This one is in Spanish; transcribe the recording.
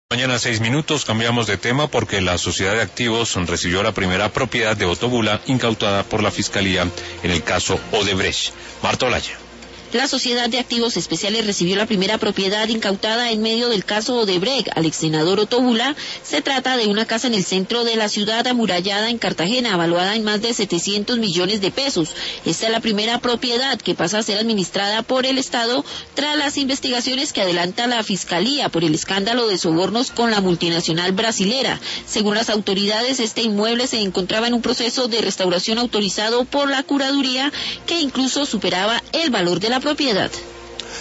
Mañana 6 minutos, cambiamos de tema porque la Sociedad de Activos recibió la primera propiedad de Otóbula incautada por la Fiscalía en el caso Odebrecht. Marta Olaya. La Sociedad de Activos Especiales recibió la primera propiedad incautada en medio del caso Odebrecht al exsenador Otóbula. Se trata de una casa en el centro de la ciudad amurallada en Cartagena, evaluada en más de 700 millones de pesos. Esta es la primera propiedad que pasa a ser administrada por el Estado tras las investigaciones que adelanta la Fiscalía por el escándalo de sobornos con la multinacional brasilera. Según las autoridades, este inmueble se encontraba en un proceso de restauración autorizado por la Curaduría que incluso superaba el valor de la propiedad.